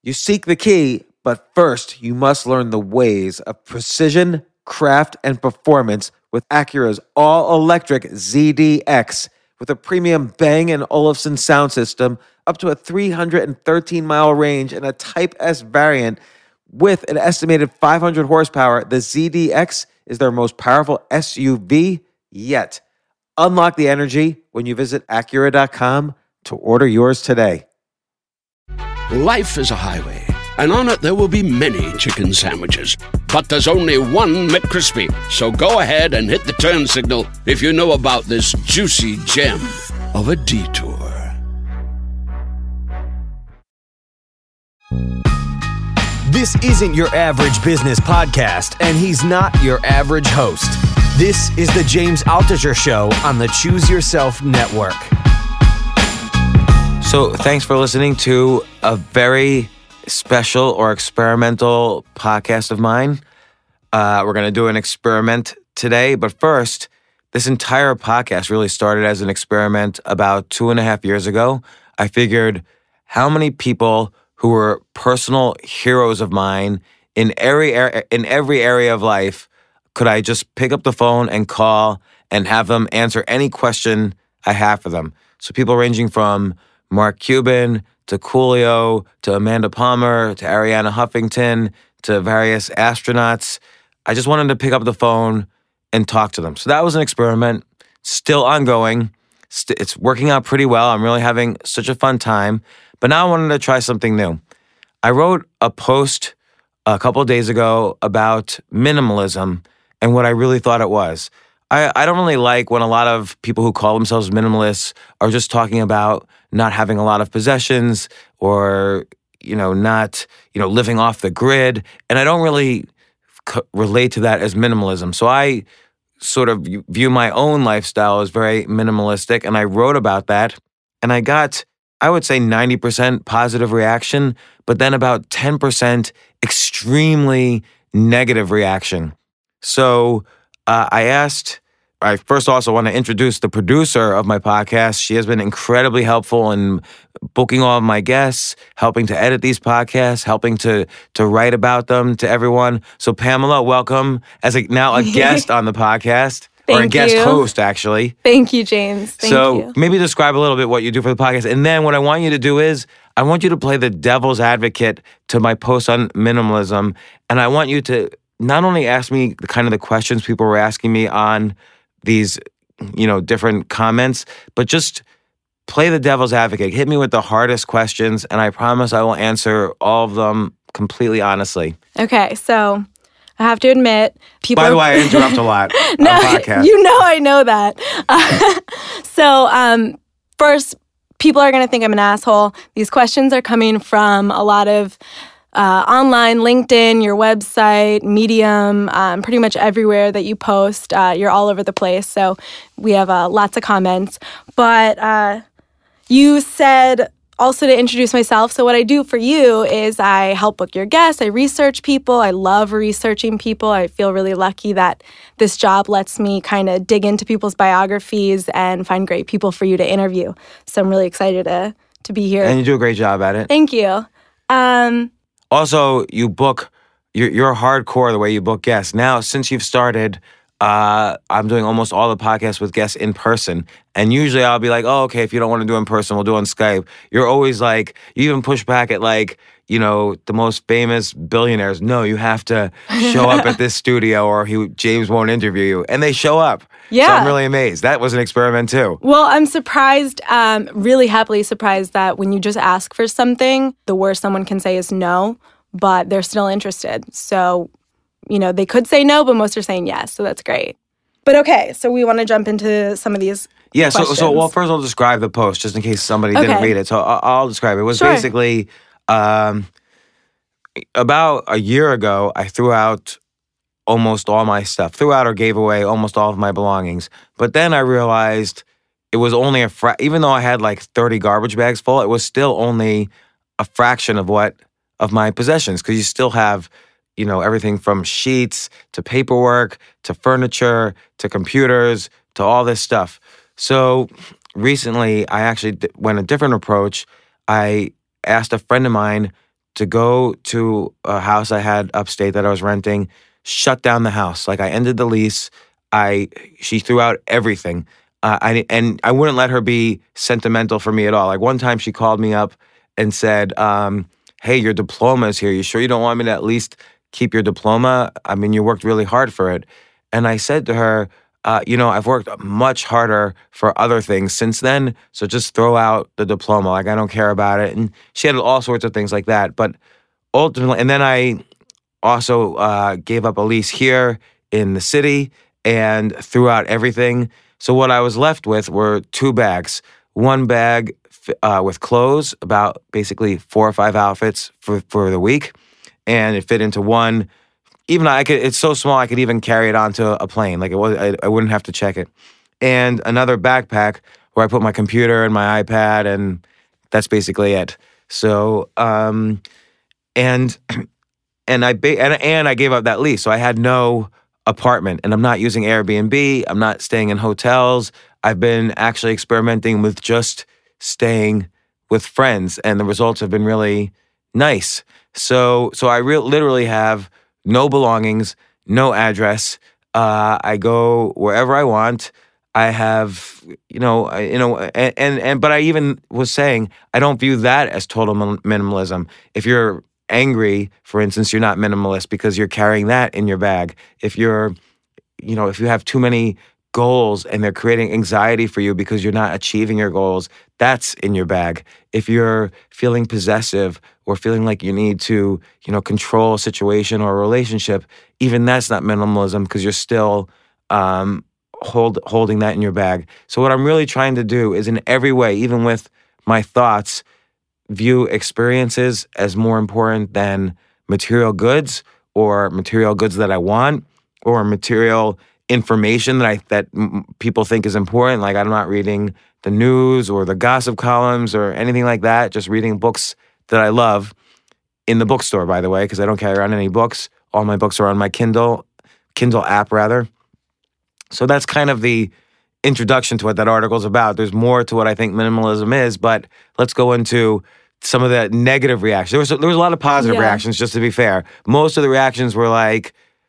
You seek the key, but first you must learn the ways of precision, craft, and performance with Acura's all-electric ZDX. With a premium Bang & Olufsen sound system, up to a 313-mile range, and a Type S variant with an estimated 500 horsepower, the ZDX is their most powerful SUV yet. Unlock the energy when you visit Acura.com to order yours today. Life is a highway, and on it there will be many chicken sandwiches. But there's only one McCrispy. So go ahead and hit the turn signal if you know about this juicy gem of a detour. This isn't your average business podcast, and he's not your average host. This is the James Altucher Show on the Choose Yourself Network. So thanks for listening to a very special or experimental podcast of mine. We're going to do an experiment today, but first, this entire podcast really started as an experiment about 2.5 years ago. I figured how many people who were personal heroes of mine in every area of life could I just pick up the phone and call and have them answer any question I have for them. So people ranging from Mark Cuban to Coolio to Amanda Palmer to Ariana Huffington to various astronauts. I just wanted to pick up the phone and talk to them. So that was an experiment, still ongoing. It's working out pretty well. I'm really having such a fun time. But now I wanted to try something new. I wrote a post a couple of days ago about minimalism and what I really thought it was. I don't really like when a lot of people who call themselves minimalists are just talking about not having a lot of possessions or, not, living off the grid. And I don't really relate to that as minimalism. So I sort of view my own lifestyle as very minimalistic. And I wrote about that. And I got, I would say 90% positive reaction, but then about 10% extremely negative reaction. So I first also want to introduce the producer of my podcast. She has been incredibly helpful in booking all of my guests, helping to edit these podcasts, helping to write about them to everyone. So Pamela, welcome as now a guest on the podcast. Or a guest host, actually. Thank you, James. Thank you. Maybe describe a little bit what you do for the podcast. And then what I want you to do is, I want you to play the devil's advocate to my post on minimalism. And I want you to not only ask me the questions people were asking me on these, different comments, but just play the devil's advocate. Hit me with the hardest questions, and I promise I will answer all of them completely honestly. Okay, so I have to admit, people. By the way, I interrupt a lot no, on podcasts. I know that. First, people are going to think I'm an asshole. These questions are coming from a lot of online, LinkedIn, your website, Medium, pretty much everywhere that you post. You're all over the place. So we have lots of comments. But you said also to introduce myself. So what I do for you is I help book your guests. I research people. I love researching people. I feel really lucky that this job lets me kind of dig into people's biographies and find great people for you to interview. So I'm really excited to be here. And you do a great job at it. Thank you. Also, you book, you're hardcore the way you book guests. Now, since you've started, I'm doing almost all the podcasts with guests in person. And usually I'll be like, oh, okay, if you don't want to do it in person, we'll do it on Skype. You're always like, you even push back at the most famous billionaires. No, you have to show up at this studio or James won't interview you. And they show up. Yeah. So I'm really amazed. That was an experiment too. Well, I'm surprised, really happily surprised that when you just ask for something, the worst someone can say is no, but they're still interested. So, they could say no, but most are saying yes. So that's great. But okay, so we want to jump into some of these questions. So first I'll describe the post just in case somebody didn't read it. So I'll describe it. It was basically about a year ago, I threw out almost all my stuff. Threw out or gave away almost all of my belongings. But then I realized it was only even though I had 30 garbage bags full, it was still only a fraction of my possessions, because you still have everything from sheets to paperwork to furniture to computers to all this stuff. So recently, I actually went a different approach. I asked a friend of mine to go to a house I had upstate that I was renting, shut down the house. Like I ended the lease. She threw out everything. And I wouldn't let her be sentimental for me at all. Like one time she called me up and said, hey, your diploma is here. You sure you don't want me to at least keep your diploma? I mean, you worked really hard for it. And I said to her, I've worked much harder for other things since then, so just throw out the diploma. Like, I don't care about it. And she had all sorts of things like that. But ultimately, and then I also gave up a lease here in the city and threw out everything. So what I was left with were 2 bags. One bag with clothes, about basically 4 or 5 outfits for the week. And it fit into one. Even it's so small I could even carry it onto a plane. Like I wouldn't have to check it. And another backpack where I put my computer and my iPad, and that's basically it. So and I gave up that lease, so I had no apartment, and I'm not using Airbnb. I'm not staying in hotels. I've been actually experimenting with just staying with friends, and the results have been really nice. So I literally have no belongings, no address. I go wherever I want. I have, but I even was saying I don't view that as total minimalism. If you're angry, for instance, you're not minimalist because you're carrying that in your bag. If you have too many goals and they're creating anxiety for you because you're not achieving your goals, that's in your bag. If you're feeling possessive or feeling like you need to, control a situation or a relationship, even that's not minimalism because you're still holding that in your bag. So what I'm really trying to do is in every way, even with my thoughts, view experiences as more important than material goods or material goods that I want or material information that people think is important. Like I'm not reading the news or the gossip columns or anything like that, just reading books that I love in the bookstore, by the way, because I don't carry around any books. All my books are on my Kindle app rather. So that's kind of the introduction to what that article's about. There's more to what I think minimalism is, but let's go into some of the negative reactions. There was a lot of positive reactions, just to be fair. Most of the reactions were like,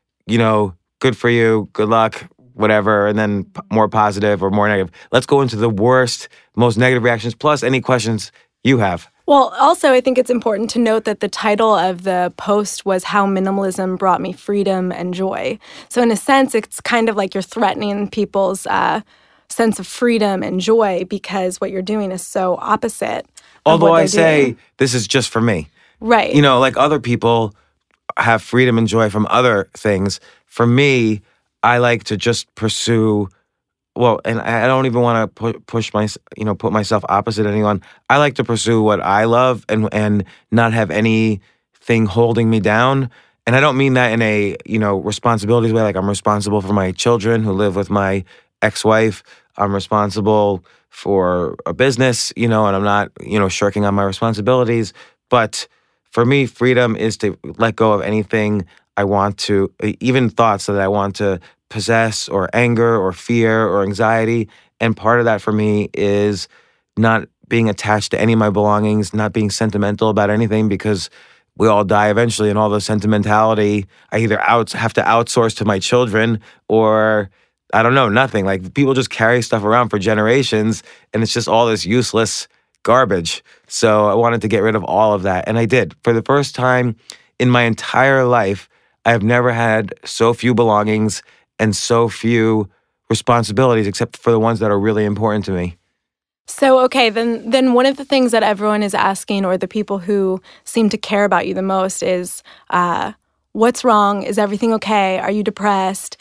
good for you, good luck, whatever, and then more positive or more negative. Let's go into the worst, most negative reactions, plus any questions you have. Well, also, I think it's important to note that the title of the post was How Minimalism Brought Me Freedom and Joy. So in a sense, it's kind of like you're threatening people's sense of freedom and joy because what you're doing is so opposite. Although I say this is just for me. Right. Like other people have freedom and joy from other things. For me, I like to just pursue, and I don't even want to put myself opposite anyone. I like to pursue what I love and not have anything holding me down. And I don't mean that in a, responsibilities way. Like I'm responsible for my children who live with my ex-wife. I'm responsible for a business, and I'm not, shirking on my responsibilities. But for me, freedom is to let go of anything I want to, even thoughts that I want to possess or anger or fear or anxiety. And part of that for me is not being attached to any of my belongings, not being sentimental about anything because we all die eventually, and all the sentimentality I either have to outsource to my children or I don't know, nothing. Like people just carry stuff around for generations and it's just all this useless garbage. So I wanted to get rid of all of that. And I did. For the first time in my entire life, I have never had so few belongings and so few responsibilities except for the ones that are really important to me. So, okay, then one of the things that everyone is asking, or the people who seem to care about you the most, is what's wrong? Is everything okay? Are you depressed?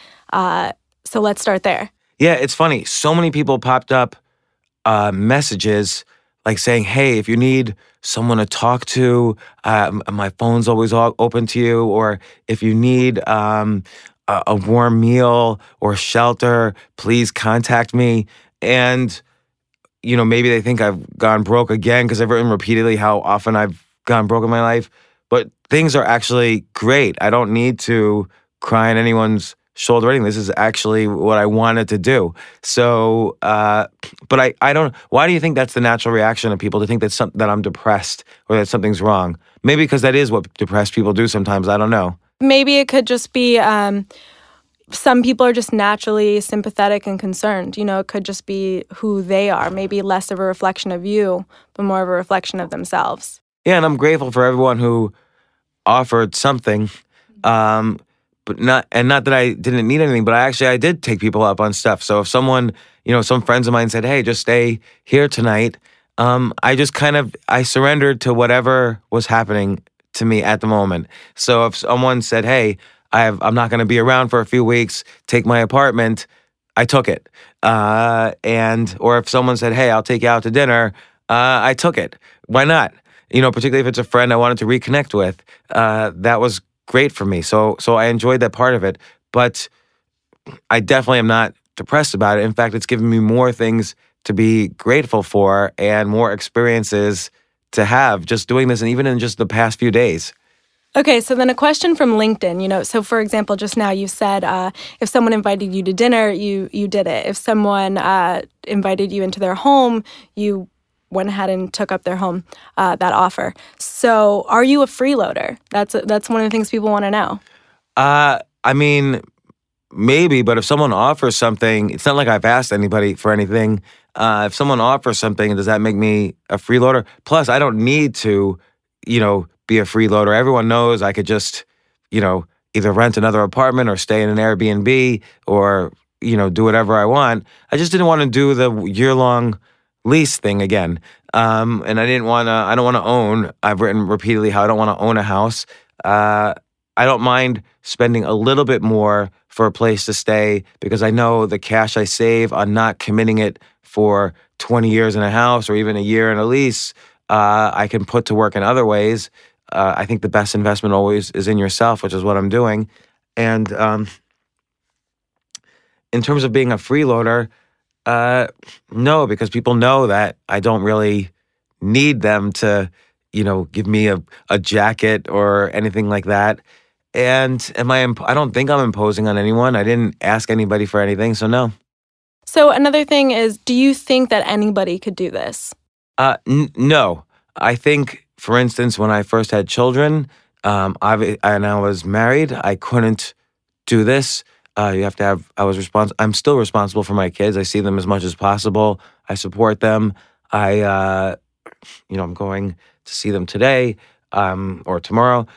So let's start there. Yeah, it's funny. So many people popped up messages like saying, hey, if you need someone to talk to, my phone's always open to you. Or if you need a warm meal or shelter, please contact me. And, maybe they think I've gone broke again because I've written repeatedly how often I've gone broke in my life. But things are actually great. I don't need to cry on anyone's shoulder-reading. This is actually what I wanted to do. So, but I don't. Why do you think that's the natural reaction of people to think that I'm depressed or that something's wrong? Maybe because that is what depressed people do sometimes. I don't know. Maybe it could just be some people are just naturally sympathetic and concerned. It could just be who they are. Maybe less of a reflection of you, but more of a reflection of themselves. Yeah, and I'm grateful for everyone who offered something. But not that I didn't need anything, but I did take people up on stuff. So if someone, some friends of mine said, "Hey, just stay here tonight," I surrendered to whatever was happening to me at the moment. So if someone said, "Hey, I'm not going to be around for a few weeks, take my apartment," I took it. Or if someone said, "Hey, I'll take you out to dinner," I took it. Why not? Particularly if it's a friend I wanted to reconnect with. That was great for me. So I enjoyed that part of it. But I definitely am not depressed about it. In fact, it's given me more things to be grateful for and more experiences to have just doing this, and even in just the past few days. Okay, so then a question from LinkedIn. So for example, just now you said if someone invited you to dinner, you did it. If someone invited you into their home, you went ahead and took up their home, that offer. So are you a freeloader? That's one of the things people want to know. I mean, maybe, but if someone offers something, it's not like I've asked anybody for anything. If someone offers something, does that make me a freeloader? Plus, I don't need to, be a freeloader. Everyone knows I could just, either rent another apartment or stay in an Airbnb or, do whatever I want. I just didn't want to do the year-long lease thing again. And I don't want to own. I've written repeatedly how I don't want to own a house. I don't mind spending a little bit more for a place to stay because I know the cash I save on not committing it for 20 years in a house or even a year in a lease, I can put to work in other ways. I think the best investment always is in yourself, which is what I'm doing. And in terms of being a freeloader, no, because people know that I don't really need them to, give me a jacket or anything like that. And I don't think I'm imposing on anyone. I didn't ask anybody for anything, so no. So another thing is, do you think that anybody could do this? No. I think, for instance, when I first had children, and I was married, I couldn't do this. You have to have. I'm still responsible for my kids. I see them as much as possible. I support them. I'm going to see them today, or tomorrow.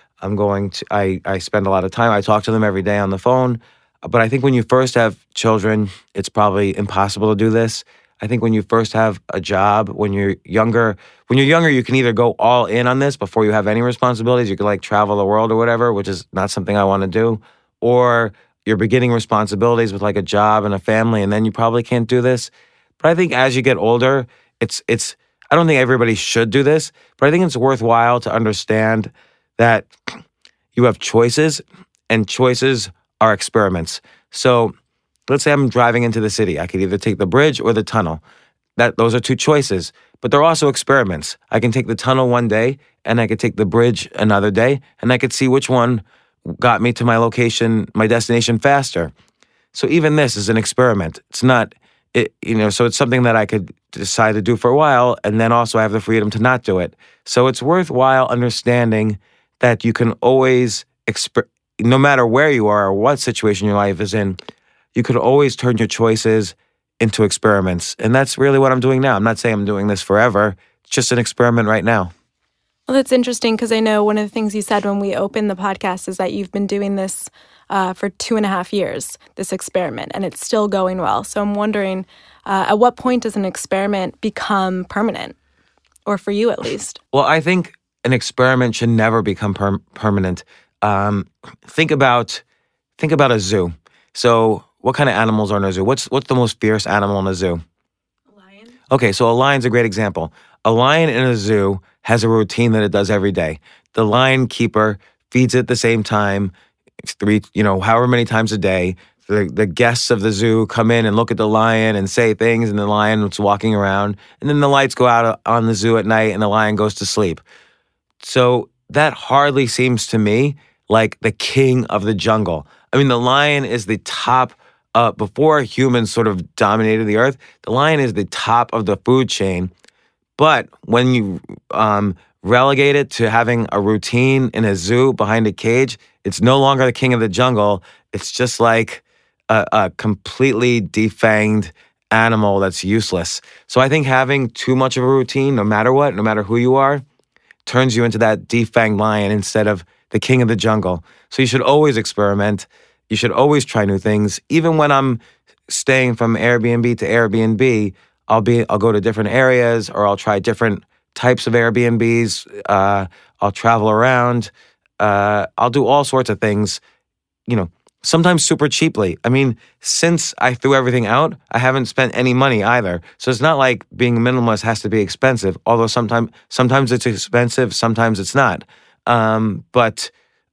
I spend a lot of time. I talk to them every day on the phone. But I think when you first have children, it's probably impossible to do this. I think when you first have a job, when you're younger, you can either go all in on this before you have any responsibilities. You could travel the world or whatever, which is not something I want to do. Or you're beginning responsibilities with a job and a family, and then you probably can't do this. But I think as you get older, it's. I don't think everybody should do this, but I think it's worthwhile to understand that you have choices, and choices are experiments. So let's say I'm driving into the city. I could either take the bridge or the tunnel. Those are two choices, but they're also experiments. I can take the tunnel one day, and I could take the bridge another day, and I could see which one got me to my location, my destination faster. So even this is an experiment. It's not, so it's something that I could decide to do for a while, and then also I have the freedom to not do it. So it's worthwhile understanding that you can always, no matter where you are or what situation your life is in, you could always turn your choices into experiments. And that's really what I'm doing now. I'm not saying I'm doing this forever. It's just an experiment right now. Well, that's interesting because I know one of the things you said when we opened the podcast is that you've been doing this for 2.5 years, this experiment, and it's still going well. So I'm wondering, at what point does an experiment become permanent? Or for you, at least? Well, I think an experiment should never become permanent. Think about a zoo. So what kind of animals are in a zoo? What's the most fierce animal in a zoo? A lion. Okay, so a lion's a great example. A lion in a zoo has a routine that it does every day. The lion keeper feeds it at the same time, however many times a day. The guests of the zoo come in and look at the lion and say things, and the lion's walking around. And then the lights go out on the zoo at night, and the lion goes to sleep. So that hardly seems to me like the king of the jungle. I mean, the lion is the top, before humans sort of dominated the earth, the lion is the top of the food chain. But when you relegate it to having a routine in a zoo behind a cage, it's no longer the king of the jungle. It's just like a completely defanged animal that's useless. So I think having too much of a routine, no matter what, no matter who you are, turns you into that defanged lion instead of the king of the jungle. So you should always experiment. You should always try new things. Even when I'm staying from Airbnb to Airbnb, I'll go to different areas, or I'll try different types of Airbnbs. I'll travel around. I'll do all sorts of things, sometimes super cheaply. I mean, since I threw everything out, I haven't spent any money either. So it's not like being a minimalist has to be expensive, although sometimes it's expensive, sometimes it's not. But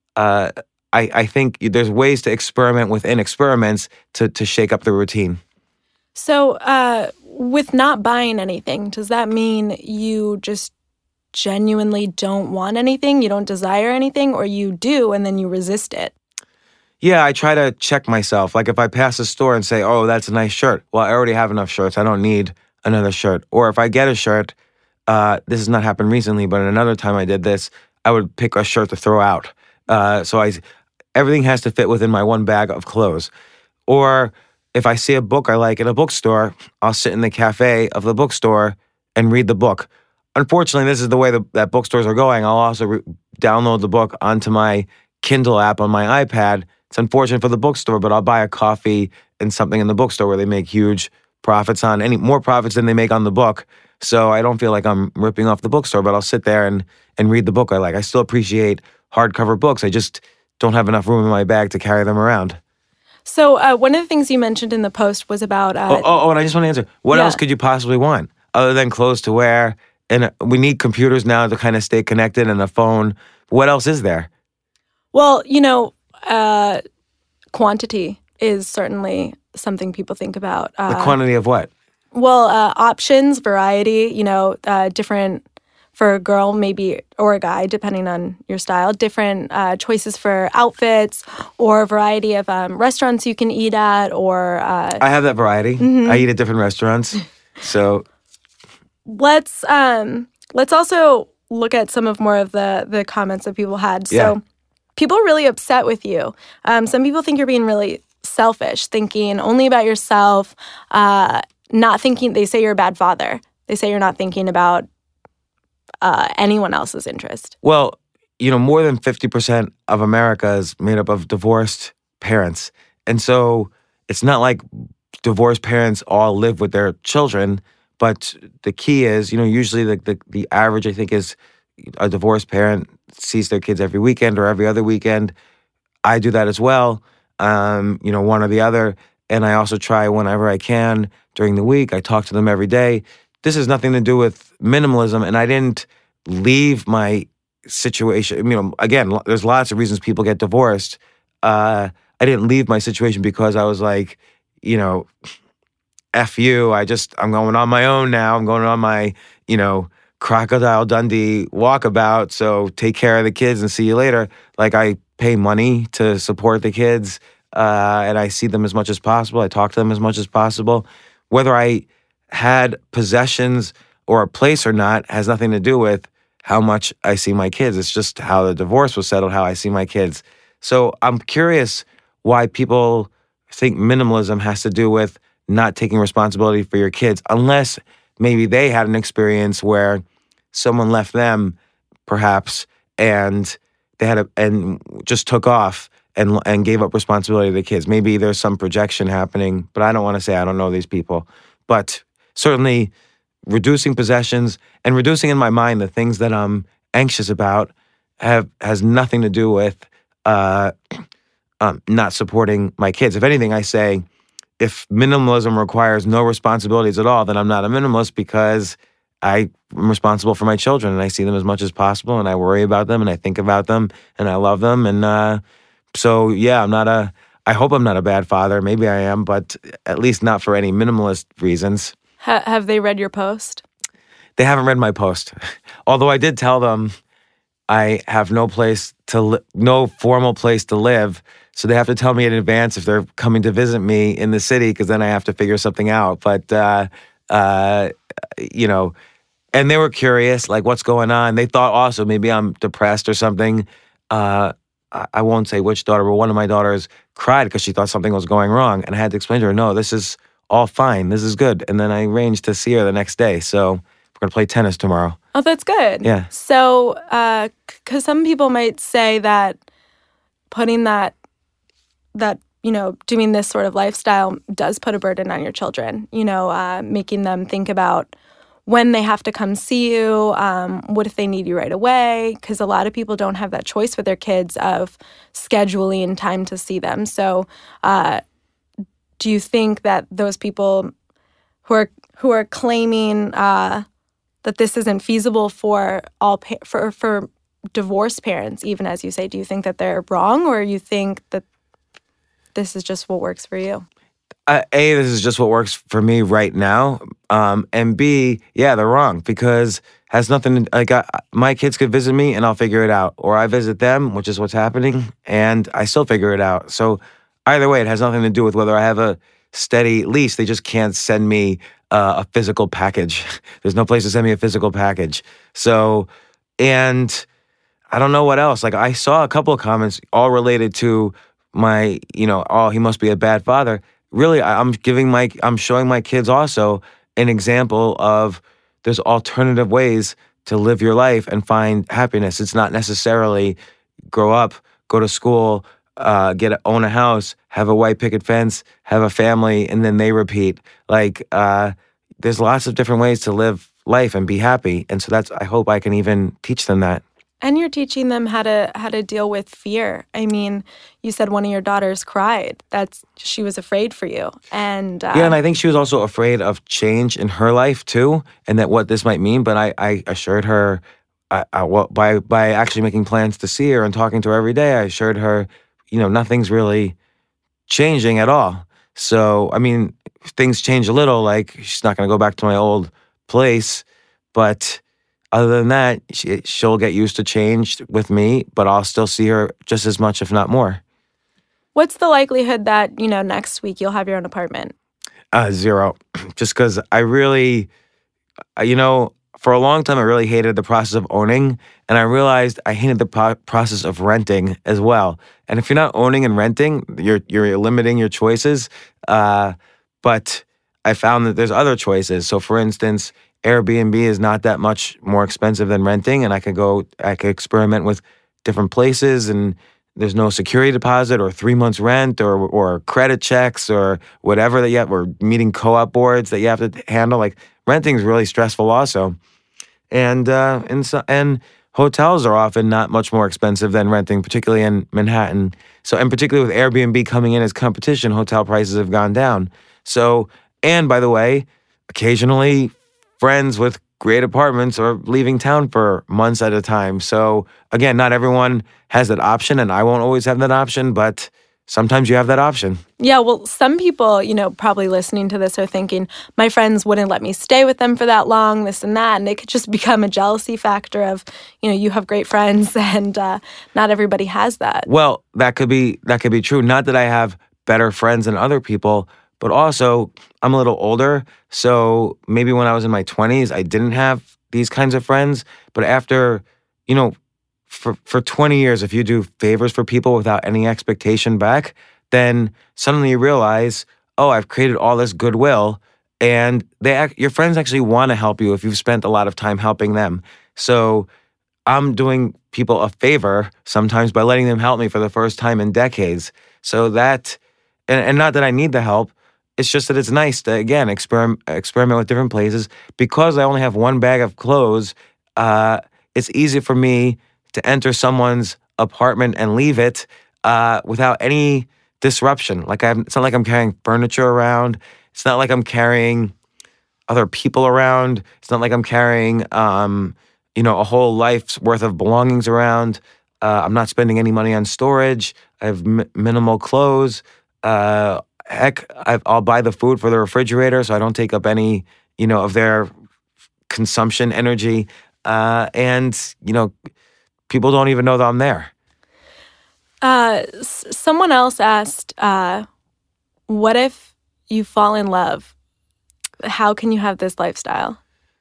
I think there's ways to experiment within experiments to shake up the routine. So with not buying anything, does that mean you just genuinely don't want anything? You don't desire anything, or you do and then you resist it? Yeah, I try to check myself. Like if I pass a store and say, oh, that's a nice shirt. Well, I already have enough shirts. I don't need another shirt. Or if I get a shirt, this has not happened recently, but another time I did this, I would pick a shirt to throw out. Everything has to fit within my one bag of clothes. Or if I see a book I like in a bookstore, I'll sit in the cafe of the bookstore and read the book. Unfortunately, this is the way that bookstores are going. I'll also download the book onto my Kindle app on my iPad. It's unfortunate for the bookstore, but I'll buy a coffee and something in the bookstore where they make huge profits on more profits than they make on the book. So I don't feel like I'm ripping off the bookstore, but I'll sit there and read the book I like. I still appreciate hardcover books. I just don't have enough room in my bag to carry them around. So one of the things you mentioned in the post was about... and I just want to answer. What else could you possibly want other than clothes to wear? And we need computers now to kind of stay connected, and a phone. What else is there? Well, quantity is certainly something people think about. The quantity of what? Well, options, variety, different for a girl maybe, or a guy, depending on your style, different choices for outfits, or a variety of restaurants you can eat at, or... I have that variety. Mm-hmm. I eat at different restaurants. So... Let's also look at some of more of the comments that people had. So people are really upset with you. Some people think you're being really selfish, thinking only about yourself, not thinking, they say you're a bad father. They say you're not thinking about anyone else's interest. Well, more than 50% of America is made up of divorced parents. And so it's not like divorced parents all live with their children. But the key is, usually the average, I think, is a divorced parent sees their kids every weekend or every other weekend. I do that as well, one or the other. And I also try whenever I can during the week. I talk to them every day. This has nothing to do with minimalism. And I didn't leave my situation. Again, there's lots of reasons people get divorced. I didn't leave my situation because I was like, F you, I'm going on my own now. I'm going on my, Crocodile Dundee walkabout. So take care of the kids and see you later. Like I pay money to support the kids and I see them as much as possible. I talk to them as much as possible. Whether I had possessions or a place or not has nothing to do with how much I see my kids. It's just how the divorce was settled, how I see my kids. So I'm curious why people think minimalism has to do with not taking responsibility for your kids, unless maybe they had an experience where someone left them, perhaps, and they and just took off and gave up responsibility to the kids. Maybe there's some projection happening, but I don't want to say I don't know these people. But certainly reducing possessions and reducing in my mind the things that I'm anxious about has nothing to do with not supporting my kids. If anything, I say, if minimalism requires no responsibilities at all, then I'm not a minimalist because I'm responsible for my children and I see them as much as possible and I worry about them and I think about them and I love them. And so, yeah, I hope I'm not a bad father. Maybe I am, but at least not for any minimalist reasons. Have they read your post? They haven't read my post. Although I did tell them, I have no no formal place to live. So they have to tell me in advance if they're coming to visit me in the city, because then I have to figure something out. But, you know, and they were curious, like, what's going on? They thought also maybe I'm depressed or something. I won't say which daughter, but one of my daughters cried because she thought something was going wrong. And I had to explain to her, no, this is all fine. This is good. And then I arranged to see her the next day. So we're going to play tennis tomorrow. Oh, that's good. Yeah. So, because some people might say that putting that, doing this sort of lifestyle does put a burden on your children, making them think about when they have to come see you, what if they need you right away? Because a lot of people don't have that choice with their kids of scheduling time to see them. So do you think that those people who are claiming that this isn't feasible for for divorced parents, even as you say, do you think that they're wrong, or you think that this is just what works for you? A, this is just what works for me right now. And B, yeah, they're wrong, because has nothing to, my kids could visit me and I'll figure it out. Or I visit them, which is what's happening, and I still figure it out. So either way, it has nothing to do with whether I have a steady lease. They just can't send me a physical package. There's no place to send me a physical package. So, and I don't know what else. Like, I saw a couple of comments all related to my, oh, he must be a bad father. Really, I'm showing my kids also an example of there's alternative ways to live your life and find happiness. It's not necessarily grow up, go to school, own a house, have a white picket fence, have a family, and then they repeat. Like, there's lots of different ways to live life and be happy. And so I hope I can even teach them that. And you're teaching them how to deal with fear. I mean, you said one of your daughters cried. She was afraid for you. And yeah, and I think she was also afraid of change in her life too, and that what this might mean. But I assured her, by actually making plans to see her and talking to her every day, I assured her, nothing's really changing at all. So, I mean, things change a little, like she's not going to go back to my old place, but other than that, she'll get used to change with me, but I'll still see her just as much, if not more. What's the likelihood that, next week you'll have your own apartment? 0. Just because I really, for a long time, I really hated the process of owning, and I realized I hated the process of renting as well. And if you're not owning and renting, you're limiting your choices. But I found that there's other choices. So, for instance, Airbnb is not that much more expensive than renting, and I could experiment with different places, and there's no security deposit or 3 months rent or credit checks or whatever that you have, or meeting co-op boards that you have to handle. Like, renting is really stressful also. And hotels are often not much more expensive than renting, particularly in Manhattan. So, and particularly with Airbnb coming in as competition, hotel prices have gone down. So, and by the way, occasionally friends with great apartments are leaving town for months at a time. So again, not everyone has that option, and I won't always have that option, but sometimes you have that option. Yeah, well, some people, probably listening to this are thinking, my friends wouldn't let me stay with them for that long, this and that, and it could just become a jealousy factor of, you have great friends, and not everybody has that. Well, that could be true. Not that I have better friends than other people, but also, I'm a little older, so maybe when I was in my 20s, I didn't have these kinds of friends. But after, for 20 years, if you do favors for people without any expectation back, then suddenly you realize, oh, I've created all this goodwill, and your friends actually want to help you if you've spent a lot of time helping them. So I'm doing people a favor sometimes by letting them help me for the first time in decades. So that, and not that I need the help, it's just that it's nice to, again, experiment with different places. Because I only have one bag of clothes, it's easy for me to enter someone's apartment and leave it without any disruption. Like, it's not like I'm carrying furniture around. It's not like I'm carrying other people around. It's not like I'm carrying, a whole life's worth of belongings around. I'm not spending any money on storage. I have minimal clothes. Heck, I'll buy the food for the refrigerator, so I don't take up any, of their consumption energy. And people don't even know that I'm there. Someone else asked, what if you fall in love? How can you have this lifestyle?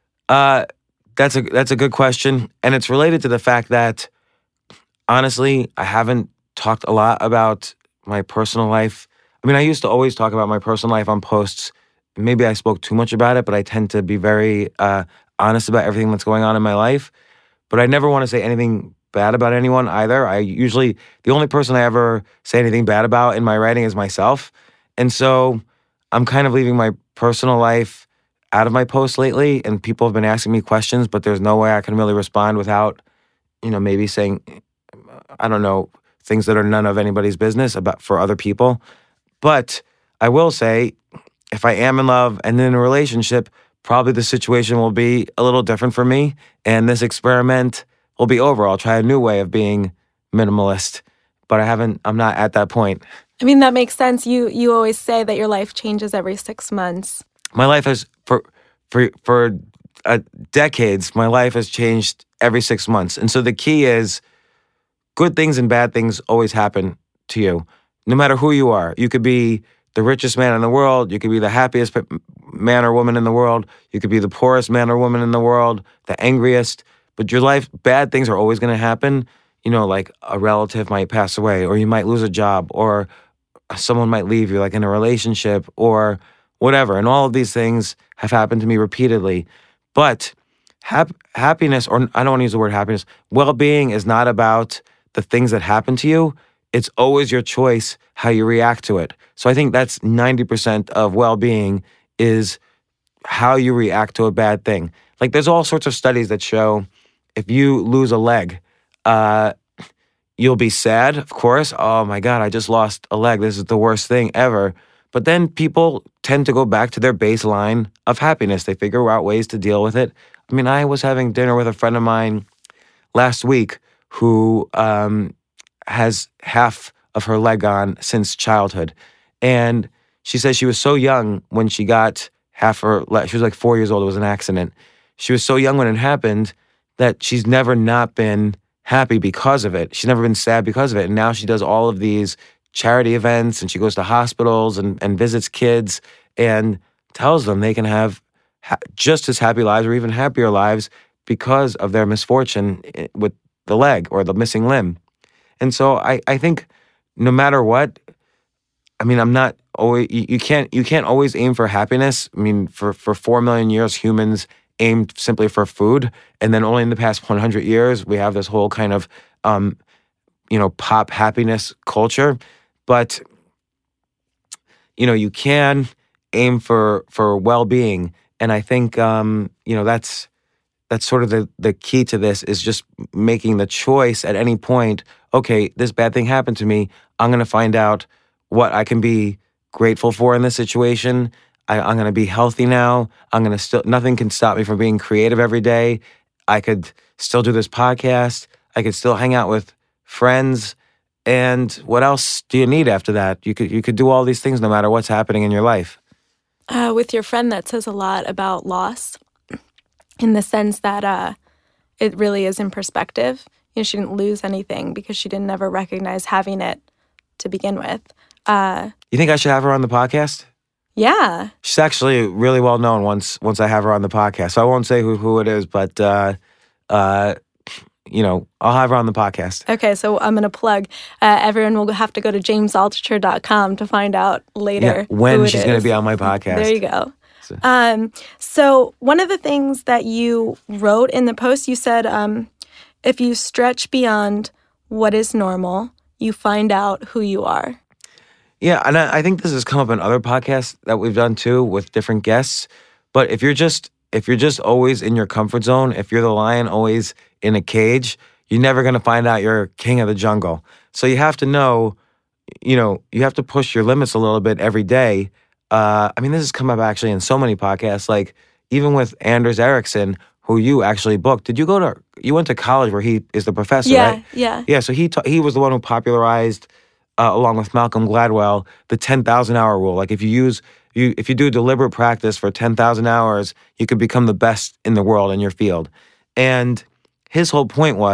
That's a good question, and it's related to the fact that, honestly, I haven't talked a lot about my personal life. I mean, I used to always talk about my personal life on posts. Maybe I spoke too much about it, but I tend to be very honest about everything that's going on in my life. But I never want to say anything bad about anyone either. The only person I ever say anything bad about in my writing is myself. And so I'm kind of leaving my personal life out of my posts lately, and people have been asking me questions, but there's no way I can really respond without, maybe saying, I don't know, things that are none of anybody's business for other people. But I will say, if I am in love and in a relationship, probably the situation will be a little different for me, and this experiment will be over. I'll try a new way of being minimalist, but I'm not at that point. I mean, that makes sense. You always say that your life changes every 6 months. My life has, for decades, my life has changed every 6 months. And so the key is good things and bad things always happen to you, no matter who you are. You could be the richest man in the world. You could be the happiest man or woman in the world. You could be the poorest man or woman in the world, the angriest. But your life, bad things are always going to happen. Like a relative might pass away, or you might lose a job, or someone might leave you, like in a relationship, or whatever. And all of these things have happened to me repeatedly. But happiness, or I don't want to use the word happiness, well-being is not about the things that happen to you. It's always your choice how you react to it. So I think that's 90% of well-being is how you react to a bad thing. Like there's all sorts of studies that show if you lose a leg, you'll be sad, of course. Oh my God, I just lost a leg. This is the worst thing ever. But then people tend to go back to their baseline of happiness. They figure out ways to deal with it. I mean, I was having dinner with a friend of mine last week who has half of her leg gone since childhood. And she says she was so young when she got half her leg. She was like 4 years old. It was an accident. She was so young when it happened that she's never not been happy because of it. She's never been sad because of it. And now she does all of these charity events, and she goes to hospitals and visits kids and tells them they can have just as happy lives or even happier lives because of their misfortune with the leg or the missing limb. And so I think no matter what, I mean, I'm not always, you can't always aim for happiness. I mean, for 4 million years, humans aimed simply for food. And then only in the past 100 years, we have this whole kind of, pop happiness culture. But, you can aim for well-being. And I think, that's sort of the key to this is just making the choice at any point, okay, this bad thing happened to me. I'm going to find out what I can be grateful for in this situation. I'm going to be healthy now. Nothing can stop me from being creative every day. I could still do this podcast. I could still hang out with friends. And what else do you need after that? You could do all these things no matter what's happening in your life. With your friend, that says a lot about loss in the sense that it really is in perspective. She didn't lose anything because she didn't ever recognize having it to begin with. You think I should have her on the podcast? Yeah. She's actually really well known once I have her on the podcast. So I won't say who it is, but I'll have her on the podcast. Okay, so I'm going to plug. Everyone will have to go to jamesaltucher.com to find out later when she's going to be on my podcast. There you go. So one of the things that you wrote in the post, you said, if you stretch beyond what is normal, you find out who you are. Yeah, and I think this has come up in other podcasts that we've done too with different guests. But if you're just always in your comfort zone, if you're the lion always in a cage, you're never going to find out you're king of the jungle. So you have to know, you have to push your limits a little bit every day. This has come up actually in so many podcasts, like even with Anders Ericsson, who you actually booked. You went to college where he is the professor, right? Yeah. Yeah, so he was the one who popularized, along with Malcolm Gladwell, the 10,000 hour rule. Like if you do deliberate practice for 10,000 hours, you could become the best in the world in your field. And his whole point was,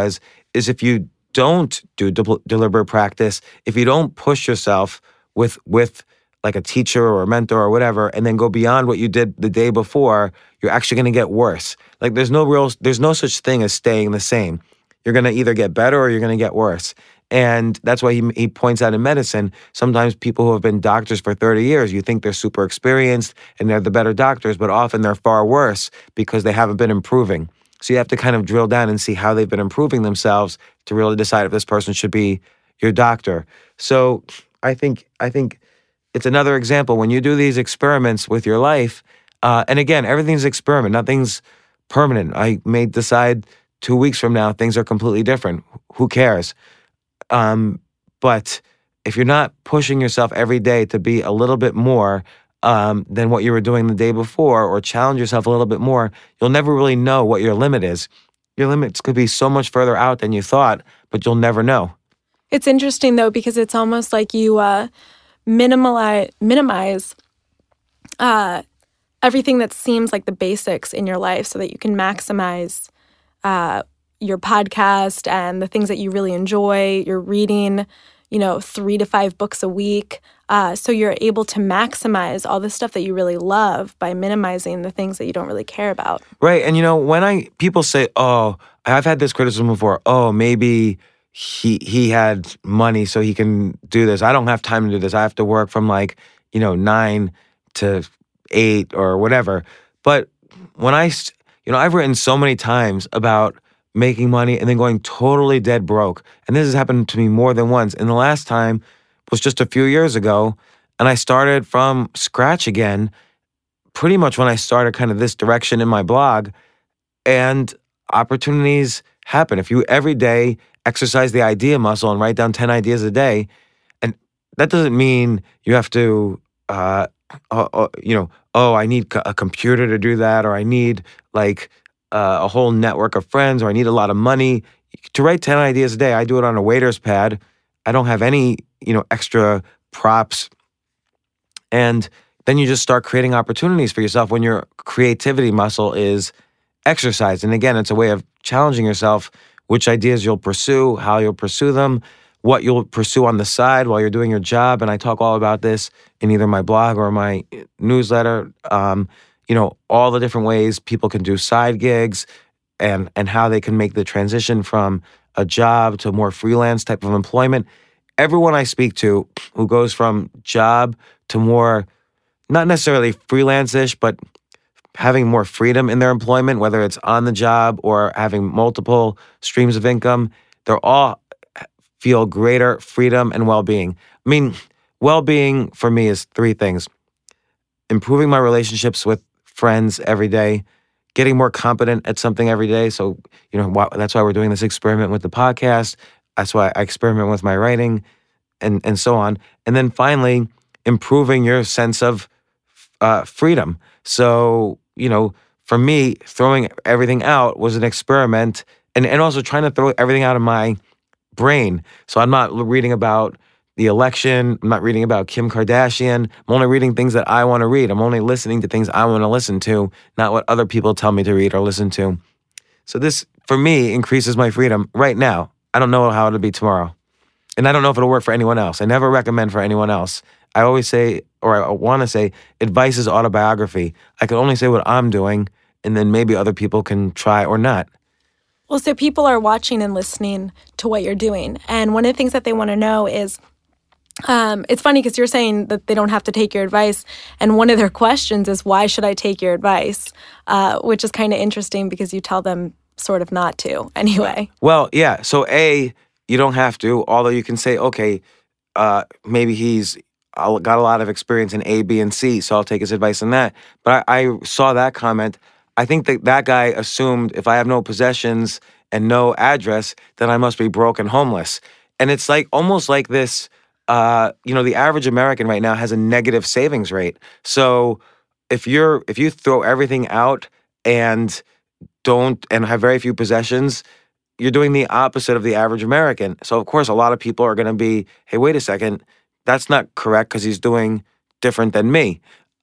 is if you don't do deliberate practice, if you don't push yourself with like a teacher or a mentor or whatever, and then go beyond what you did the day before, you're actually going to get worse. Like there's no such thing as staying the same. You're going to either get better or you're going to get worse. And that's why he points out in medicine, sometimes people who have been doctors for 30 years, you think they're super experienced and they're the better doctors, but often they're far worse because they haven't been improving. So you have to kind of drill down and see how they've been improving themselves to really decide if this person should be your doctor. So I think it's another example when you do these experiments with your life, and again, everything's an experiment, nothing's permanent. I may decide 2 weeks from now things are completely different. Who cares? But if you're not pushing yourself every day to be a little bit more than what you were doing the day before, or challenge yourself a little bit more, you'll never really know what your limit is. Your limits could be so much further out than you thought, but you'll never know. It's interesting, though, because it's almost like you minimize everything that seems like the basics in your life so that you can maximize your podcast and the things that you really enjoy. You're reading, 3 to 5 books a week. So you're able to maximize all the stuff that you really love by minimizing the things that you don't really care about. Right. And, when people say, oh, I've had this criticism before, oh, maybe he had money so he can do this. I don't have time to do this. I have to work from 9 to 8 or whatever. But when I've written so many times about making money and then going totally dead broke. And this has happened to me more than once. And the last time was just a few years ago. And I started from scratch again, pretty much when I started kind of this direction in my blog. And opportunities happen. If you every day exercise the idea muscle and write down 10 ideas a day, and that doesn't mean you have to, I need a computer to do that, or I need a whole network of friends, or I need a lot of money. To write 10 ideas a day, I do it on a waiter's pad. I don't have any, extra props. And then you just start creating opportunities for yourself when your creativity muscle is exercised. And again, it's a way of challenging yourself, which ideas you'll pursue, how you'll pursue them, what you'll pursue on the side while you're doing your job. And I talk all about this in either my blog or my newsletter. All the different ways people can do side gigs and how they can make the transition from a job to more freelance type of employment. Everyone I speak to who goes from job to more, not necessarily freelance-ish, but having more freedom in their employment, whether it's on the job or having multiple streams of income, they're all feel greater freedom and well-being. I mean, well-being for me is 3 things. Improving my relationships with friends every day, getting more competent at something every day. So, that's why we're doing this experiment with the podcast. That's why I experiment with my writing and so on. And then finally, improving your sense of freedom. So, for me, throwing everything out was an experiment and also trying to throw everything out of my brain. So I'm not reading about the election. I'm not reading about Kim Kardashian. I'm only reading things that I want to read. I'm only listening to things I want to listen to, not what other people tell me to read or listen to. So this, for me, increases my freedom right now. I don't know how it'll be tomorrow. And I don't know if it'll work for anyone else. I never recommend for anyone else. I always say, or I want to say, advice is autobiography. I can only say what I'm doing, and then maybe other people can try or not. Well, so people are watching and listening to what you're doing. And one of the things that they want to know is, it's funny because you're saying that they don't have to take your advice. And one of their questions is, why should I take your advice? Which is kind of interesting because you tell them sort of not to anyway. Well, yeah. So A, you don't have to, although you can say, okay, maybe he's got a lot of experience in A, B, and C, so I'll take his advice on that. But I saw that comment. I think that guy assumed if I have no possessions and no address, then I must be broke and homeless. And it's almost like this, the average American right now has a negative savings rate. So if you throw everything out and have very few possessions, you're doing the opposite of the average American. So of course, a lot of people are going to be, hey, wait a second, that's not correct because he's doing different than me.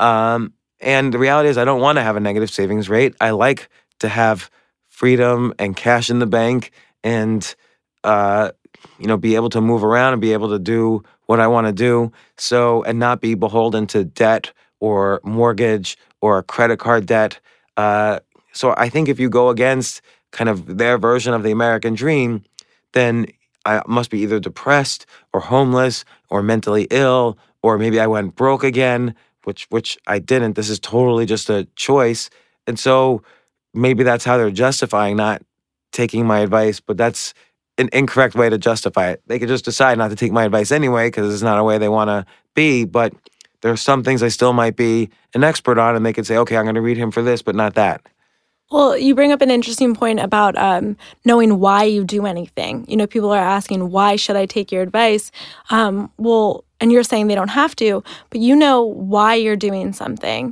And the reality is I don't want to have a negative savings rate. I like to have freedom and cash in the bank and be able to move around and be able to do what I want to do. So, and not be beholden to debt or mortgage or credit card debt. So I think if you go against kind of their version of the American dream, then I must be either depressed or homeless or mentally ill, or maybe I went broke again, which I didn't. This is totally just a choice. And so maybe that's how they're justifying not taking my advice, but that's an incorrect way to justify it. They could just decide not to take my advice anyway because it's not a way they want to be, but there are some things I still might be an expert on, and they could say, okay, I'm going to read him for this, but not that. Well, you bring up an interesting point about knowing why you do anything. People are asking, why should I take your advice? Well, and you're saying they don't have to, but you know why you're doing something.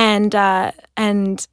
And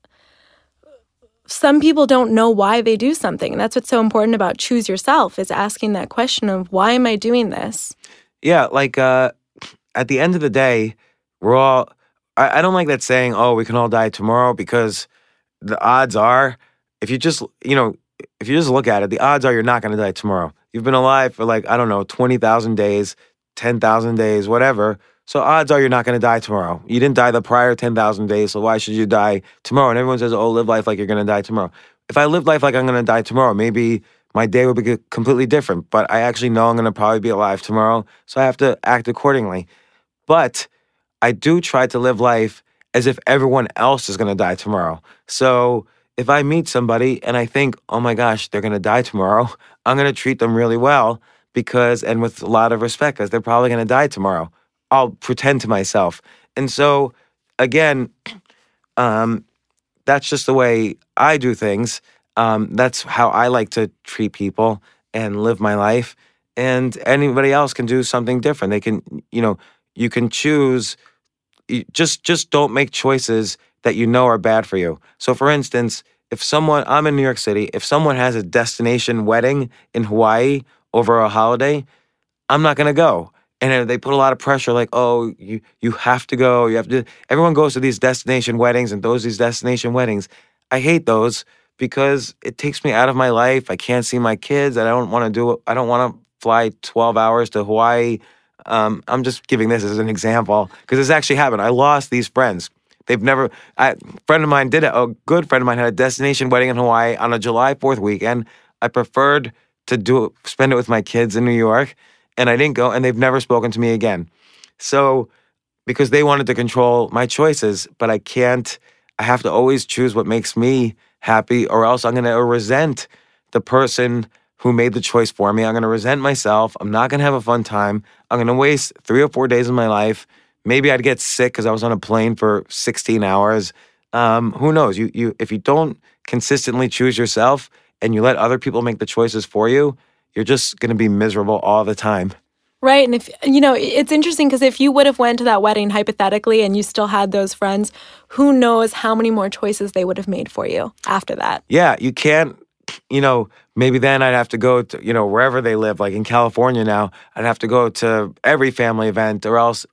some people don't know why they do something. And that's what's so important about Choose Yourself, is asking that question of, why am I doing this? Yeah, like at the end of the day, we're all, I don't like that saying, oh, we can all die tomorrow, because the odds are, if you just look at it, the odds are you're not going to die tomorrow. You've been alive for 20,000 days, 10,000 days, whatever. So odds are you're not going to die tomorrow. You didn't die the prior 10,000 days, so why should you die tomorrow? And everyone says, oh, live life like you're going to die tomorrow. If I lived life like I'm going to die tomorrow, maybe my day would be completely different. But I actually know I'm going to probably be alive tomorrow, so I have to act accordingly. But I do try to live life as if everyone else is going to die tomorrow. So if I meet somebody and I think, oh my gosh, they're going to die tomorrow, I'm going to treat them really well and with a lot of respect, because they're probably going to die tomorrow. I'll pretend to myself. And so, again, that's just the way I do things. That's how I like to treat people and live my life. And anybody else can do something different. They can, you can choose. Just don't make choices that you know are bad for you. So for instance, I'm in New York City, if someone has a destination wedding in Hawaii over a holiday, I'm not going to go. And they put a lot of pressure, like, oh, you have to go. Everyone goes to these destination weddings and these destination weddings. I hate those because it takes me out of my life. I can't see my kids. I don't want to fly 12 hours to Hawaii. I'm just giving this as an example because this actually happened. I lost these friends. A friend of mine a good friend of mine had a destination wedding in Hawaii on a July 4th weekend. I preferred to spend it with my kids in New York, and I didn't go, and they've never spoken to me again. So, because they wanted to control my choices, but I can't, I have to always choose what makes me happy, or else I'm going to resent the person who made the choice for me. I'm going to resent myself. I'm not going to have a fun time. I'm going to waste 3 or 4 days of my life. Maybe I'd get sick because I was on a plane for 16 hours. Who knows? If you don't consistently choose yourself and you let other people make the choices for you, you're just going to be miserable all the time. Right. And it's interesting because if you would have went to that wedding hypothetically and you still had those friends, who knows how many more choices they would have made for you after that. Yeah, you can't, maybe then I'd have to go to, wherever they live, like in California now, I'd have to go to every family event, or else,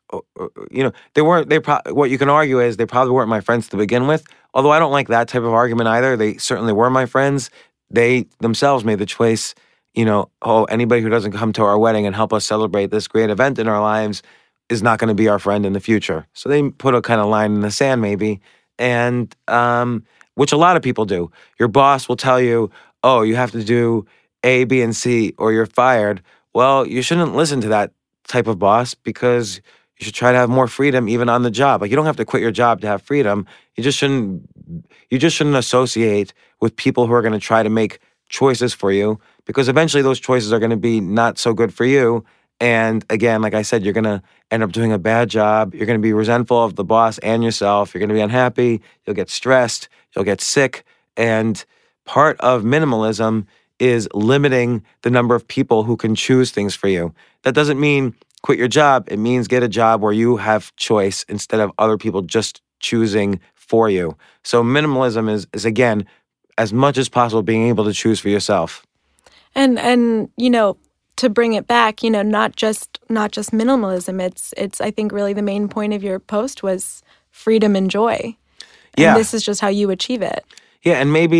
what you can argue is they probably weren't my friends to begin with. Although I don't like that type of argument either. They certainly were my friends. They themselves made the choice, anybody who doesn't come to our wedding and help us celebrate this great event in our lives is not going to be our friend in the future. So they put a kind of line in the sand maybe, and which a lot of people do. Your boss will tell you, oh, you have to do A, B, and C, or you're fired. Well, you shouldn't listen to that type of boss because you should try to have more freedom even on the job. Like, you don't have to quit your job to have freedom. You just shouldn't associate with people who are going to try to make choices for you, because eventually those choices are going to be not so good for you. And again, like I said, you're going to end up doing a bad job. You're going to be resentful of the boss and yourself. You're going to be unhappy. You'll get stressed. You'll get sick. And part of minimalism is limiting the number of people who can choose things for you. That doesn't mean quit your job. It means get a job where you have choice instead of other people just choosing for you. So minimalism is again, as much as possible, being able to choose for yourself. And to bring it back, not just minimalism. It's I think really the main point of your post was freedom and joy. And yeah. This is just how you achieve it. Yeah, and maybe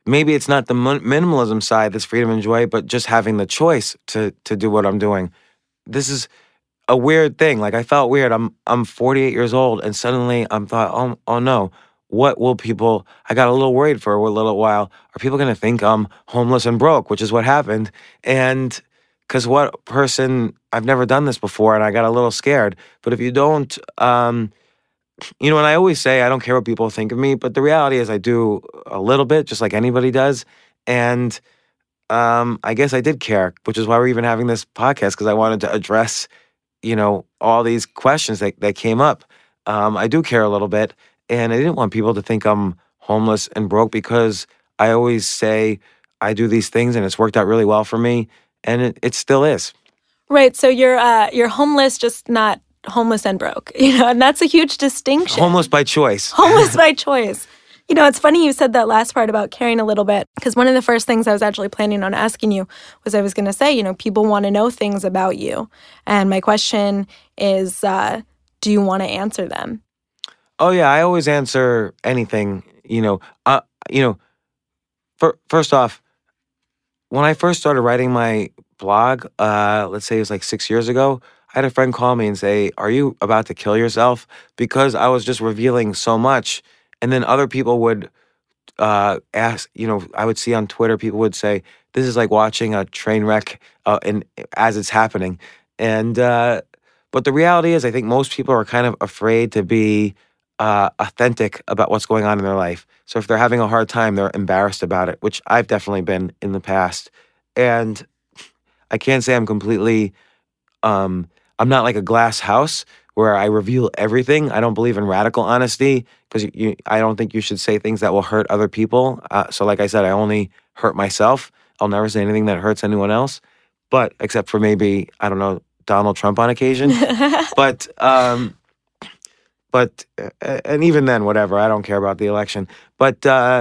maybe it's not the minimalism side that's freedom and joy, but just having the choice to do what I'm doing. This is a weird thing. Like I felt weird. I'm 48 years old, and suddenly I'm thought, oh no, what will people? I got a little worried for a little while. Are people going to think I'm homeless and broke? Which is what happened. And because what person? I've never done this before, and I got a little scared. But if you don't, and I always say I don't care what people think of me, but the reality is I do a little bit, just like anybody does. And I guess I did care, which is why we're even having this podcast, because I wanted to address all these questions that came up. I do care a little bit, and I didn't want people to think I'm homeless and broke, because I always say I do these things and it's worked out really well for me, and it still is. Right. So you're homeless, just not homeless and broke, and that's a huge distinction. Homeless by choice. Homeless by choice. It's funny you said that last part about caring a little bit, because one of the first things I was actually planning on asking you was I was going to say, people want to know things about you. And my question is, do you want to answer them? Oh, yeah. I always answer anything, First off, when I first started writing my blog, let's say it was like 6 years ago, I had a friend call me and say, "Are you about to kill yourself?" Because I was just revealing so much. And then other people would ask, I would see on Twitter, people would say, "This is like watching a train wreck as it's happening." And but the reality is, I think most people are kind of afraid to be authentic about what's going on in their life. So if they're having a hard time, they're embarrassed about it, which I've definitely been in the past. And I can't say I'm completely, I'm not like a glass house where I reveal everything. I don't believe in radical honesty, because I don't think you should say things that will hurt other people. So like I said, I only hurt myself. I'll never say anything that hurts anyone else, but except for maybe, I don't know, Donald Trump on occasion. But and even then, whatever, I don't care about the election. But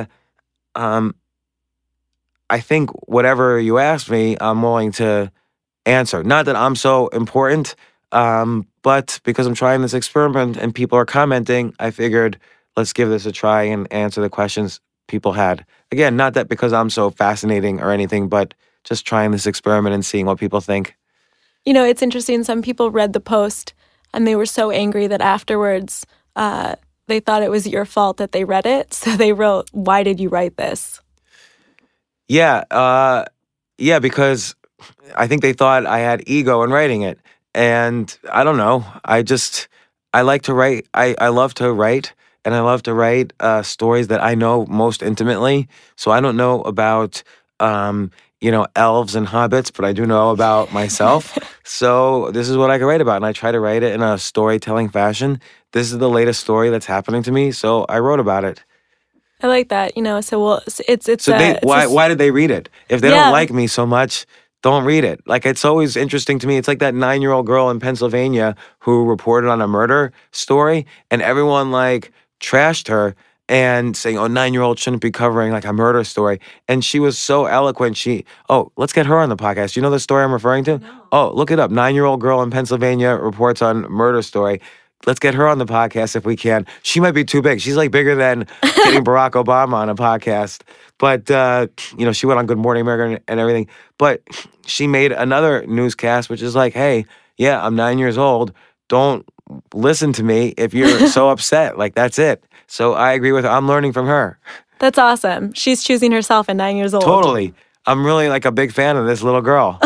I think whatever you ask me, I'm willing to answer. Not that I'm so important, but because I'm trying this experiment and people are commenting, I figured let's give this a try and answer the questions people had. Again, not that because I'm so fascinating or anything, but just trying this experiment and seeing what people think. It's interesting. Some people read the post and they were so angry that afterwards they thought it was your fault that they read it. So they wrote, "Why did you write this?" Yeah, because I think they thought I had ego in writing it. And I don't know. I like to write. I love to write, and I love to write stories that I know most intimately. So I don't know about, elves and hobbits, but I do know about myself. So this is what I can write about. And I try to write it in a storytelling fashion. This is the latest story that's happening to me. So I wrote about it. I like that, so why did they read it? If they don't like me so much, don't read it. Like, it's always interesting to me. It's like that 9-year-old girl in Pennsylvania who reported on a murder story, and everyone trashed her and saying, "Oh, 9-year-old shouldn't be covering like a murder story." And she was so eloquent. Let's get her on the podcast. You know the story I'm referring to? No. Oh, look it up. 9-year-old girl in Pennsylvania reports on murder story. Let's get her on the podcast if we can. She might be too big. She's bigger than getting Barack Obama on a podcast. But, she went on Good Morning America and everything. But she made another newscast, which is hey, yeah, I'm 9 years old. Don't listen to me if you're so upset. That's it. So I agree with her. I'm learning from her. That's awesome. She's choosing herself at 9 years old. Totally. I'm really a big fan of this little girl.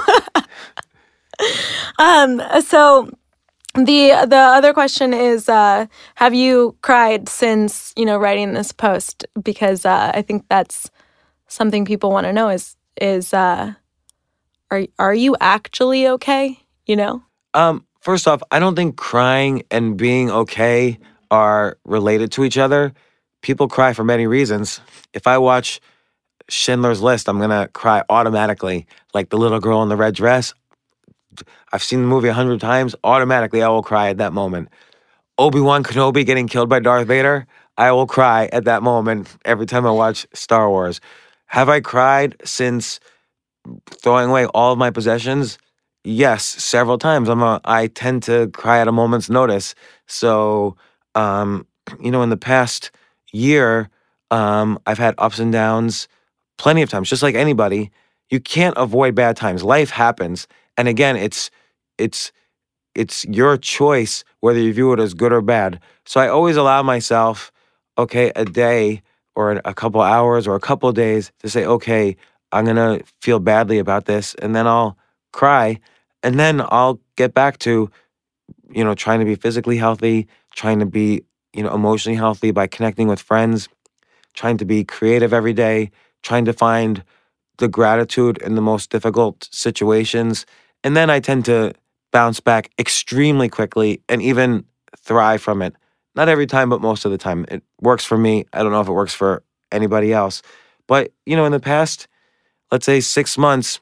So the other question is, have you cried since, writing this post? Because I think that's something people want to know is are you actually okay? First off, I don't think crying and being okay are related to each other. People cry for many reasons. If I watch Schindler's List, I'm going to cry automatically. Like the little girl in the red dress. I've seen the movie 100 times. Automatically, I will cry at that moment. Obi-Wan Kenobi getting killed by Darth Vader, I will cry at that moment every time I watch Star Wars. Have I cried since throwing away all of my possessions? Yes, several times. I tend to cry at a moment's notice. So, in the past year, I've had ups and downs plenty of times, just like anybody, you can't avoid bad times. Life happens. And again, it's your choice whether you view it as good or bad. So I always allow myself, okay, a day or a couple hours or a couple of days to say, okay, I'm going to feel badly about this, and then I'll cry, and then I'll get back to, trying to be physically healthy, trying to be, emotionally healthy by connecting with friends, trying to be creative every day, trying to find the gratitude in the most difficult situations. And then I tend to bounce back extremely quickly and even thrive from it. Not every time, but most of the time. It works for me. I don't know if it works for anybody else. But, in the past, let's say 6 months,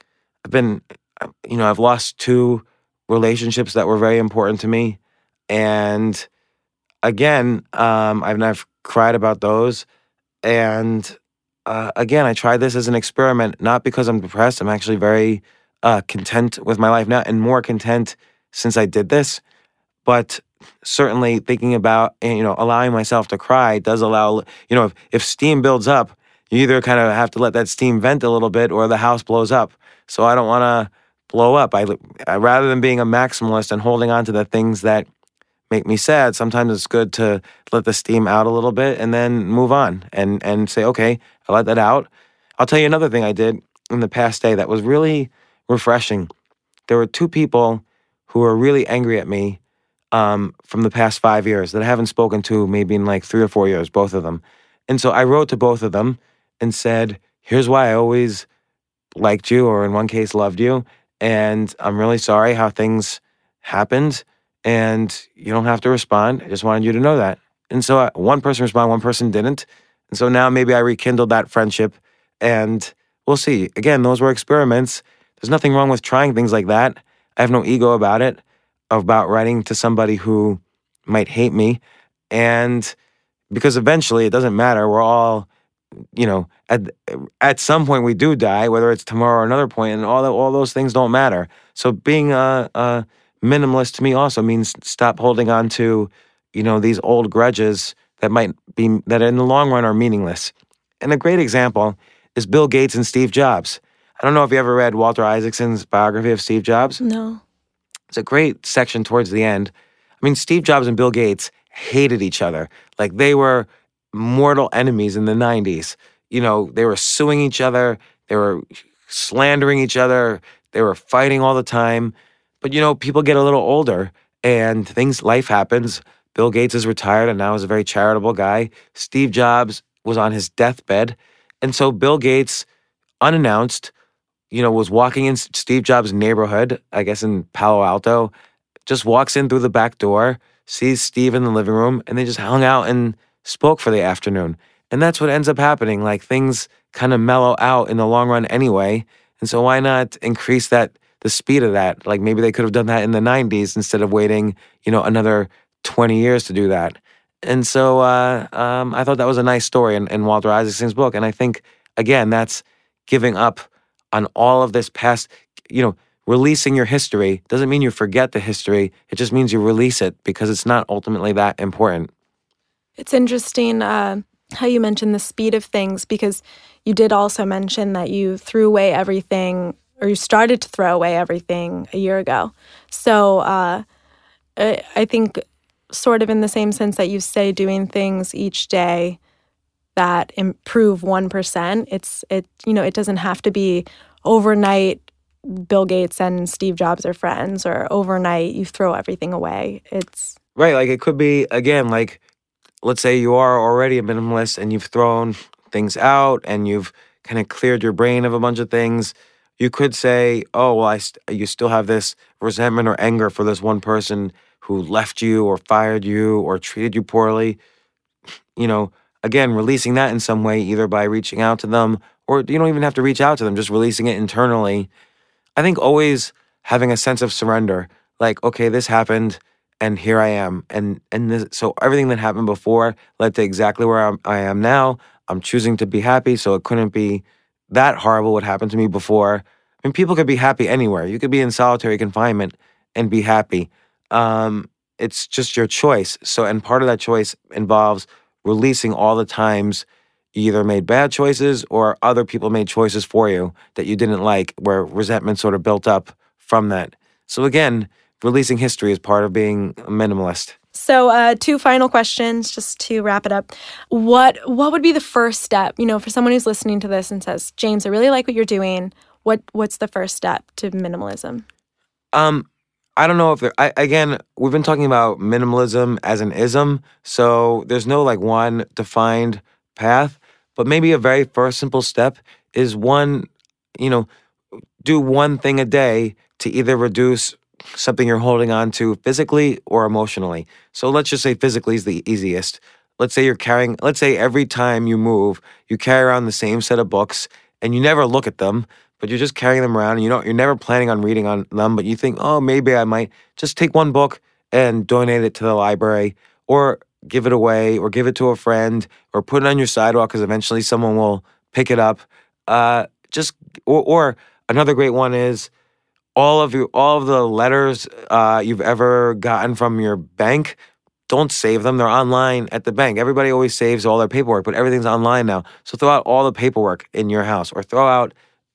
I've lost 2 relationships that were very important to me. And again, I've cried about those. And again, I tried this as an experiment, not because I'm depressed. I'm actually very content with my life now, and more content since I did this. But certainly thinking about, allowing myself to cry does allow, if steam builds up, you either kind of have to let that steam vent a little bit or the house blows up. So I don't want to blow up. I rather than being a maximalist and holding on to the things that make me sad, sometimes it's good to let the steam out a little bit and then move on and say, okay, I let that out. I'll tell you another thing I did in the past day that was really refreshing. There were 2 people who were really angry at me from the past 5 years that I haven't spoken to maybe in like 3 or 4 years, both of them. And so I wrote to both of them and said, here's why I always liked you, or in one case loved you, and I'm really sorry how things happened, and you don't have to respond. I just wanted you to know that. And so one person responded, one person didn't. And so now maybe I rekindled that friendship, and we'll see. Again, those were experiments. There's nothing wrong with trying things like that. I have no ego about it, about writing to somebody who might hate me. And because eventually it doesn't matter. We're all, at some point we do die, whether it's tomorrow or another point, and all those things don't matter. So being a minimalist to me also means stop holding on to, these old grudges that in the long run are meaningless. And a great example is Bill Gates and Steve Jobs. I don't know if you ever read Walter Isaacson's biography of Steve Jobs. No. It's a great section towards the end. I mean, Steve Jobs and Bill Gates hated each other. Like, they were mortal enemies in the 90s. They were suing each other. They were slandering each other. They were fighting all the time. But, people get a little older and life happens. Bill Gates is retired and now is a very charitable guy. Steve Jobs was on his deathbed. And so Bill Gates, unannounced, was walking in Steve Jobs' neighborhood, I guess in Palo Alto, just walks in through the back door, sees Steve in the living room, and they just hung out and spoke for the afternoon. And that's what ends up happening. Like, things kind of mellow out in the long run anyway. And so why not increase the speed of that? Like, maybe they could have done that in the 90s instead of waiting, another 20 years to do that. And so I thought that was a nice story in Walter Isaacson's book. And I think, again, that's giving up on all of this past, releasing your history doesn't mean you forget the history. It just means you release it because it's not ultimately that important. It's interesting how you mentioned the speed of things, because you did also mention that you threw away everything, or you started to throw away everything a year ago. So I think sort of in the same sense that you say doing things each day that improve 1%, it doesn't have to be overnight Bill Gates and Steve Jobs are friends, or overnight you throw everything away. It's right. Like, it could be, again, like, let's say you are already a minimalist and you've thrown things out and you've kind of cleared your brain of a bunch of things. You could say, oh, well, you still have this resentment or anger for this one person who left you or fired you or treated you poorly. Again, releasing that in some way, either by reaching out to them, or you don't even have to reach out to them, just releasing it internally. I think always having a sense of surrender, like, okay, this happened and here I am. And so everything that happened before led to exactly where I am now. I'm choosing to be happy, so it couldn't be that horrible what happened to me before. I mean, people could be happy anywhere. You could be in solitary confinement and be happy. It's just your choice. So, and part of that choice involves releasing all the times you either made bad choices or other people made choices for you that you didn't like, where resentment sort of built up from that. So again, releasing history is part of being a minimalist. So 2 final questions just to wrap it up. What would be the first step, for someone who's listening to this and says, James, I really like what you're doing. What's the first step to minimalism? I don't know if again, we've been talking about minimalism as an ism, so there's no like one defined path, but maybe a very first simple step is do one thing a day to either reduce something you're holding on to physically or emotionally. So let's just say physically is the easiest. Let's say every time you move, you carry around the same set of books and you never look at them, but you're just carrying them around and you're never planning on reading on them, but you think, oh, maybe I might just take one book and donate it to the library or give it away or give it to a friend or put it on your sidewalk because eventually someone will pick it up. Or another great one is all of the letters you've ever gotten from your bank, don't save them. They're online at the bank. Everybody always saves all their paperwork, but everything's online now. So throw out all the paperwork in your house or throw out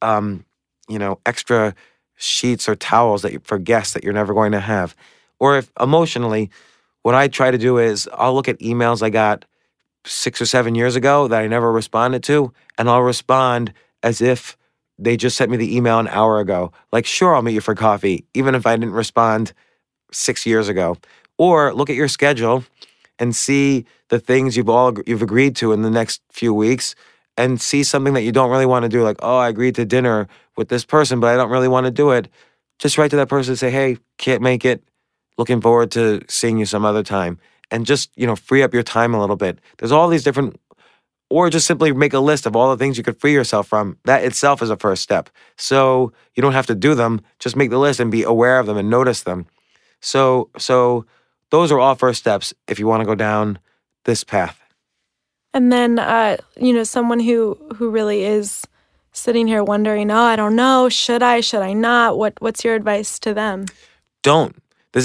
extra sheets or towels for guests that you're never going to have. Or if emotionally, what I try to do is I'll look at emails I got 6 or 7 years ago that I never responded to, and I'll respond as if they just sent me the email an hour ago. Like, sure, I'll meet you for coffee, even if I didn't respond 6 years ago. Or look at your schedule and see the things you've agreed to in the next few weeks, and see something that you don't really want to do, like, oh, I agreed to dinner with this person, but I don't really want to do it. Just write to that person and say, hey, can't make it. Looking forward to seeing you some other time. And just, free up your time a little bit. There's all these different, or just simply make a list of all the things you could free yourself from. That itself is a first step. So you don't have to do them. Just make the list and be aware of them and notice them. So those are all first steps if you want to go down this path. And then, someone who really is sitting here wondering, oh, I don't know, should I not? What's your advice to them? Don't.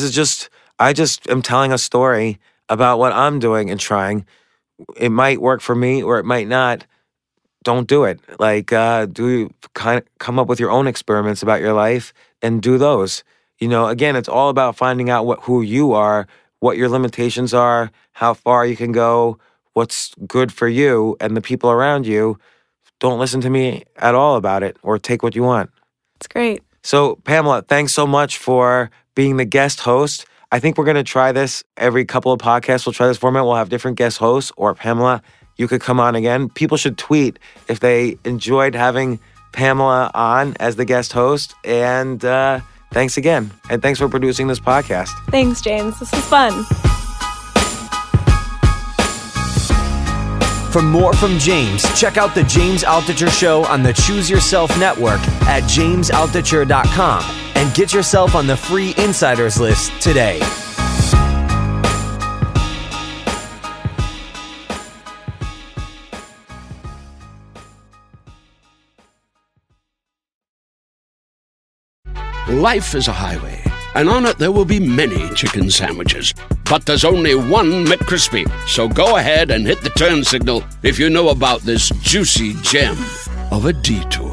I just am telling a story about what I'm doing and trying. It might work for me or it might not. Don't do it. Come up with your own experiments about your life and do those. Again, it's all about finding out who you are, what your limitations are, how far you can go, what's good for you and the people around you. Don't listen to me at all about it or take what you want. It's great. So, Pamela, thanks so much for being the guest host. I think we're going to try this every couple of podcasts. We'll try this format. We'll have different guest hosts, or Pamela, you could come on again. People should tweet if they enjoyed having Pamela on as the guest host. And thanks again. And thanks for producing this podcast. Thanks, James. This was fun. For more from James, check out The James Altucher Show on the Choose Yourself Network at jamesaltucher.com and get yourself on the free Insiders list today. Life is a highway, and on it there will be many chicken sandwiches. But there's only one McCrispy. So go ahead and hit the turn signal if you know about this juicy gem of a detour.